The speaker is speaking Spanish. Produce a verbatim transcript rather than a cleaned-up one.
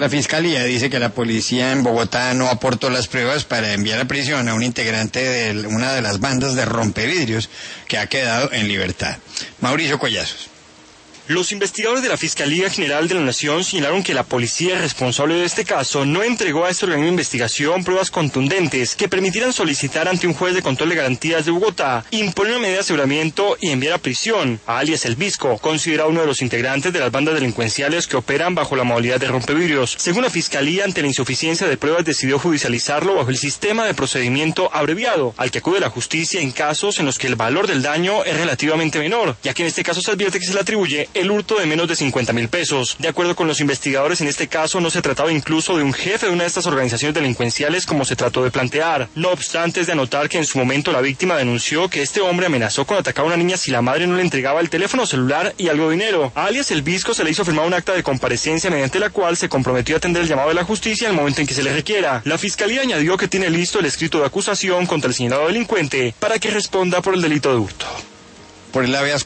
La Fiscalía dice que la policía en Bogotá no aportó las pruebas para enviar a prisión a un integrante de una de las bandas de rompevidrios que ha quedado en libertad. Mauricio Collazos. Los investigadores de la Fiscalía General de la Nación señalaron que la policía responsable de este caso no entregó a este organismo de investigación pruebas contundentes que permitieran solicitar ante un juez de control de garantías de Bogotá imponer una medida de aseguramiento y enviar a prisión a alias El Visco, considerado uno de los integrantes de las bandas delincuenciales que operan bajo la modalidad de rompevidrios. Según la Fiscalía, ante la insuficiencia de pruebas decidió judicializarlo bajo el sistema de procedimiento abreviado, al que acude la justicia en casos en los que el valor del daño es relativamente menor, ya que en este caso se advierte que se le atribuye el hurto de menos de cincuenta mil pesos. De acuerdo con los investigadores, en este caso no se trataba incluso de un jefe de una de estas organizaciones delincuenciales como se trató de plantear. No obstante, es de anotar que en su momento la víctima denunció que este hombre amenazó con atacar a una niña si la madre no le entregaba el teléfono celular y algo de dinero. A alias El Visco se le hizo firmar un acta de comparecencia mediante la cual se comprometió a atender el llamado de la justicia en el momento en que se le requiera. La Fiscalía añadió que tiene listo el escrito de acusación contra el señalado delincuente para que responda por el delito de hurto. Por el habeas